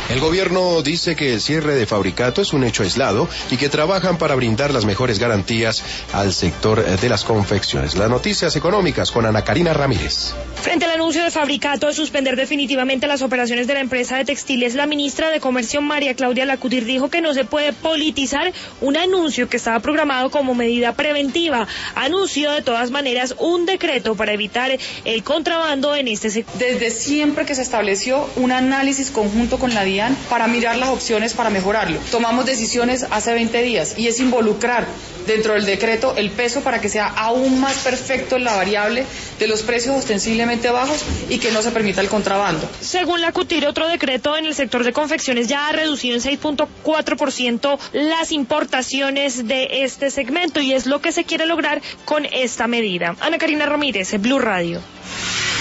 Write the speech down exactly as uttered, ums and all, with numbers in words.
El gobierno dice que el cierre de Fabricato es un hecho aislado y que trabajan para brindar las mejores garantías al sector de las confecciones. Las noticias económicas con Ana Karina Ramírez. Frente al anuncio de Fabricato de suspender definitivamente las operaciones de la empresa de textiles, la ministra de Comercio, María Claudia Lacutir, dijo que no se puede politizar un anuncio que estaba programado como medida preventiva. Anunció de todas maneras un decreto para evitar el contrabando en este sector. Desde siempre que se estableció un análisis conjunto con la DIAN para mirar las opciones para mejorarlo. Tomamos decisiones hace veinte días y es involucrar dentro del decreto el peso para que sea aún más perfecto la variable de los precios ostensiblemente bajos y que no se permita el contrabando. Según Lacutir, otro decreto en el sector de confecciones ya ha reducido en seis punto cuatro por ciento las importaciones de este segmento y es lo que se quiere lograr con esta medida. Ana Karina Ramírez, Blue Radio.